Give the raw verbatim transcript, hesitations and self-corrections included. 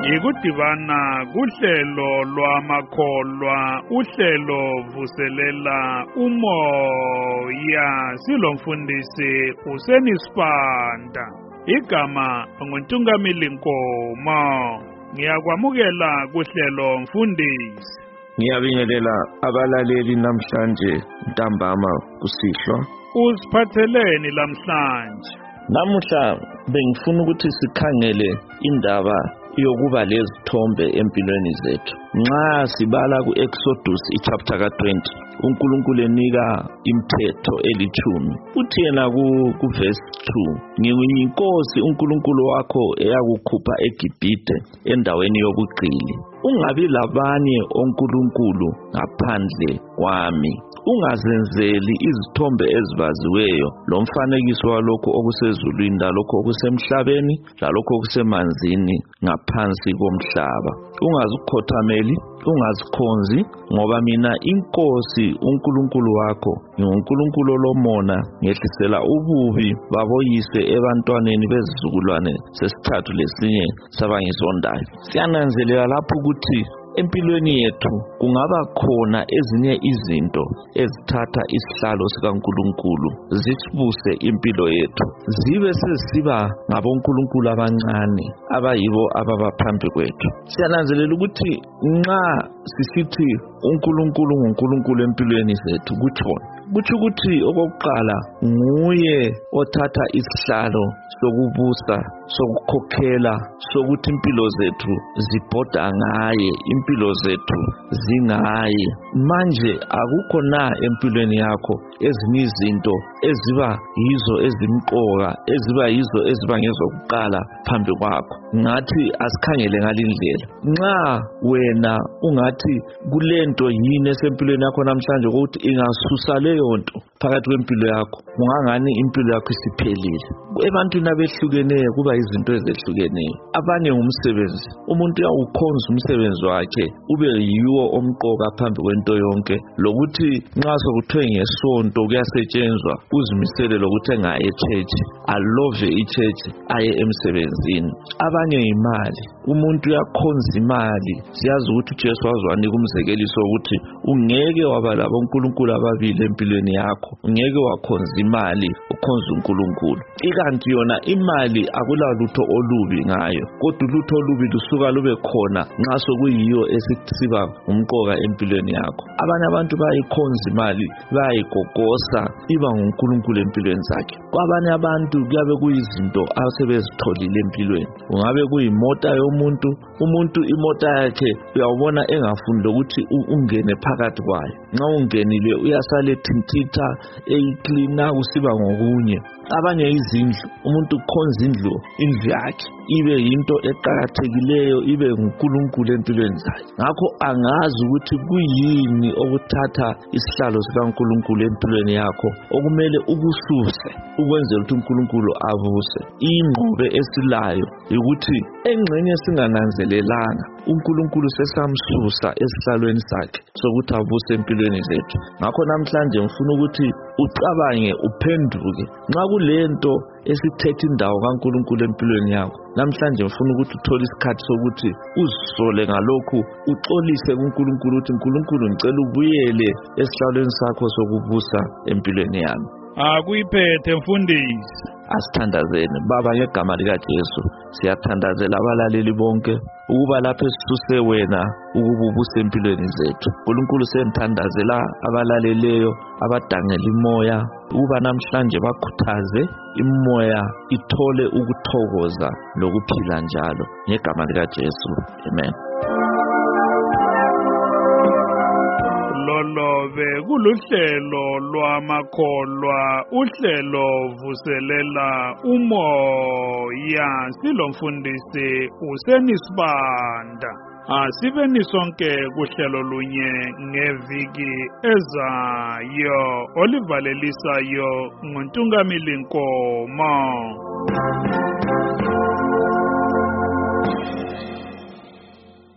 Ikudibana kuhlelo lwamakholwa uhlelo vuselela umoya silomfundisi uSenisipanda igama nguNtungamili Nkomo. Ngiyakwamukela kuhlelo mfundisi. Ngiyabingelela abalaleli namhlanje ntambama kusihlwa. Usiphatheleni lamhlanje? Namuhla bengifuna ukuthi sikhangele indaba yokuba lezithombe empilweni zethu. Nxa sibala ku-Exodus chapter ka twenty, uNkulunkulu enika imithetho elithumi. Uthi yena ku verse two, ngiyinkosi uNkulunkulu wakho eyakukhupha eGibhite endaweni yobugqili. Ungabi labanye onkulunkulu ngaphandle kwami. Ungazenzeli izithombe ezibaziweyo lomfanekiso walokho okusezulwini lalokho okusemhlabeni lalokho okusemanzini ngaphansi komhlaba. Ungazikhothameli, ungazikhonzi, ngoba mina inkosi uNkulunkulu wakho nginguNkulunkulu olomona, ngehlisela ububi baboyise ebantwaneni bezizukulwane sesithathu lesinye sabangisondayo. Siyananzelela lapho ukuthi empilweni yethu kungaba khona ezinye izinto ezithatha isihlalo sikaNkulunkulu zisibuse impilo yethu, zibe sesiba ngabonkulunkulu abancane abayibo ababaphambi kwethu. Siyananzelela ukuthi nxa sisithi uNkulunkulu nguNkulunkulu empilweni zethu kuthona kuthi ukuthi okokuqala nguye othatha isihlalo sokubusa, sokukhokhela, sokuthi impilo zethu zibhoda ngaye, impilo zethu zingaye. Manje akukho na empilweni yakho ezinye izinto eziba yizo ezimqoka, eziba yizo eziba ngezokuqala phambi kwakho? Ngathi asikhangele ngalindlela. Nxa wena ungathi kulento yini esempilweni yakho namhlanje ukuthi ingasusa leyo nto phakathi kwempilo yakho, ungangani impilo yakho isiphelile. Ebantwini abehlukeneyo kuba izinto ezehlukeneyo. Abanye ngumsebenzi, umuntu uyawukhonza umsebenzi wakhe ube yiwo omqoka phambi kwento yonke, lokuthi nxa sokuthiwe ngesonto kuyasetshenzwa uzimisele lokuthi engaye echechi, alove ichechi, aye emsebenzini. Abanye imali, umuntu uyakhonza imali. Siyazi ukuthi uJesu waziwanika umzekeliso ukuthi ungeke waba labo uNkulunkulu ababili empilweni yakho, ungeke wakhonza imali ukhonza uNkulunkulu. Ikanti yona imali akulalutho olubi ngayo, kodwa ulutho olubi lusuka lube khona nxa sokuyiyo esisiba umqoka empilweni yakho. Abanye abantu bayikhonza imali, bayigogosa iba nguNkulunkulu empilweni zakhe. Kwabanye abantu kuyabe kuyizinto asebezitholile empilweni. Ungabe kuyimota yomuntu, umuntu imota yakhe uyawubona engafuni ukuthi ungene phakathi kwayo. Nxa ungenile uyasale thintitha eyiklina usiba ngokunye. Abanye izindlu, umuntu ukhonza indlu indlu yakhe ibe yinto eqhakathekileyo, ibe nguNkulunkulu empilweni zakhe. Ngakho angazi ukuthi kuyini okuthatha isihlalo sikaNkulunkulu empilweni yakho okumele ukususe ukwenzela ukuthi uNkulunkulu abuse. Ingqobe esilayo ukuthi engxenye singananzelelanga uNkulunkulu sesamsusa esihlalweni sakhe sokuthi abuse empilweni zethu. Ngakho namhlanje ngifuna ukuthi ucabange, uphenduke. Nxa kulento esithethe indawo kaNkulunkulu empilweni yakho, namhlanje ngifuna ukuthi uthole isikhathi sokuthi uzisole ngalokhu, uxolise kuNkulunkulu ukuthi uNkulunkulu ngicela ubuyele esihlalweni sakho sokubusa empilweni yami. Akuyiphethe mfundisi. Asithandazeni. Baba, ngegama likaJesu siyathandazela abalaleli bonke ukuba lapho esisuse wena ukuba ubuse empilweni zethu. uNkulunkulu senthandazela abalaleleyo abadangela imoya ukuba namhlanje bakhuthaze imoya ithole ukuthokoza lokuphila njalo ngegama likaJesu. Amen. Lolobe kuluhlelo lwamakholwa uhlelo vuselela umoya silomfundisi uSenisipanda. Asibeni sonke kuhlelo lunye ngeviki ezayo olivalelisayo nguNtungamili Nkomo.